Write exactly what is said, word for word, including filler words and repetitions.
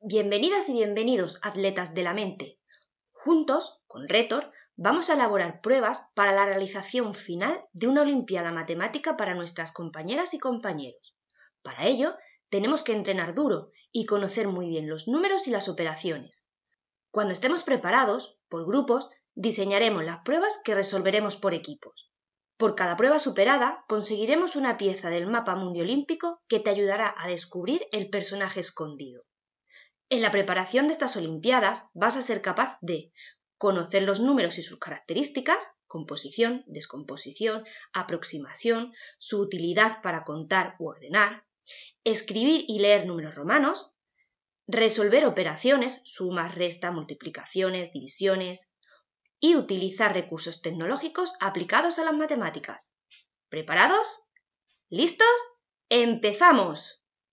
Bienvenidas y bienvenidos, atletas de la mente. Juntos, con Retor, vamos a elaborar pruebas para la realización final de una Olimpiada Matemática para nuestras compañeras y compañeros. Para ello, tenemos que entrenar duro y conocer muy bien los números y las operaciones. Cuando estemos preparados, por grupos, diseñaremos las pruebas que resolveremos por equipos. Por cada prueba superada, conseguiremos una pieza del mapa mundiolímpico que te ayudará a descubrir el personaje escondido. En la preparación de estas Olimpiadas vas a ser capaz de conocer los números y sus características, composición, descomposición, aproximación, su utilidad para contar u ordenar, escribir y leer números romanos, resolver operaciones, sumas, restas, multiplicaciones, divisiones y utilizar recursos tecnológicos aplicados a las matemáticas. ¿Preparados? ¿Listos? ¡Empezamos!